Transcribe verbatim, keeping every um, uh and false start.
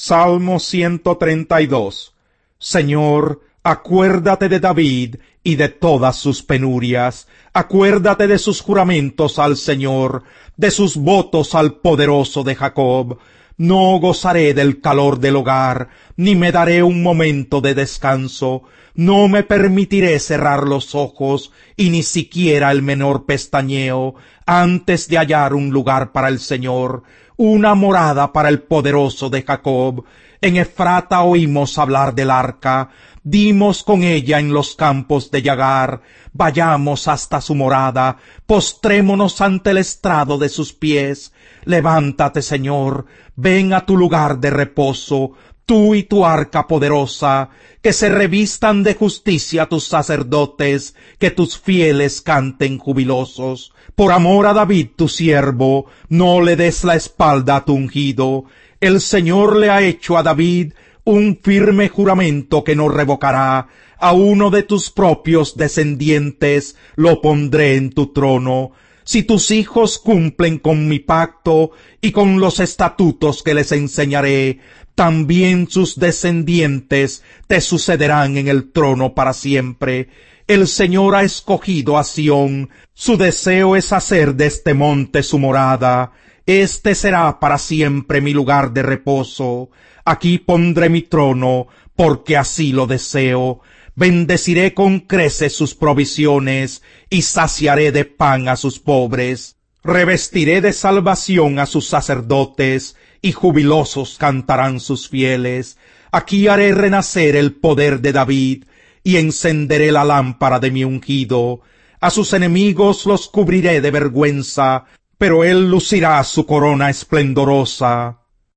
Salmo ciento treinta y dos. Señor, acuérdate de David y de todas sus penurias. Acuérdate de sus juramentos al Señor, de sus votos al poderoso de Jacob. No gozaré del calor del hogar, ni me daré un momento de descanso. No me permitiré cerrar los ojos, y ni siquiera el menor pestañeo, antes de hallar un lugar para el Señor, una morada para el poderoso de Jacob. En Efrata oímos hablar del arca, dimos con ella en los campos de Yagar. Vayamos hasta su morada, postrémonos ante el estrado de sus pies. Levántate, Señor, ven a tu lugar de reposo, tú y tu arca poderosa, que se revistan de justicia tus sacerdotes, que tus fieles canten jubilosos. Por amor a David tu siervo, no le des la espalda a tu ungido. El Señor le ha hecho a David un firme juramento que no revocará. A uno de tus propios descendientes lo pondré en tu trono. Si tus hijos cumplen con mi pacto y con los estatutos que les enseñaré, también sus descendientes te sucederán en el trono para siempre. El Señor ha escogido a Sión, su deseo es hacer de este monte su morada. Este será para siempre mi lugar de reposo. Aquí pondré mi trono, porque así lo deseo. Bendeciré con creces sus provisiones, y saciaré de pan a sus pobres. Revestiré de salvación a sus sacerdotes, y jubilosos cantarán sus fieles. Aquí haré renacer el poder de David, y encenderé la lámpara de mi ungido. A sus enemigos los cubriré de vergüenza, pero él lucirá su corona esplendorosa.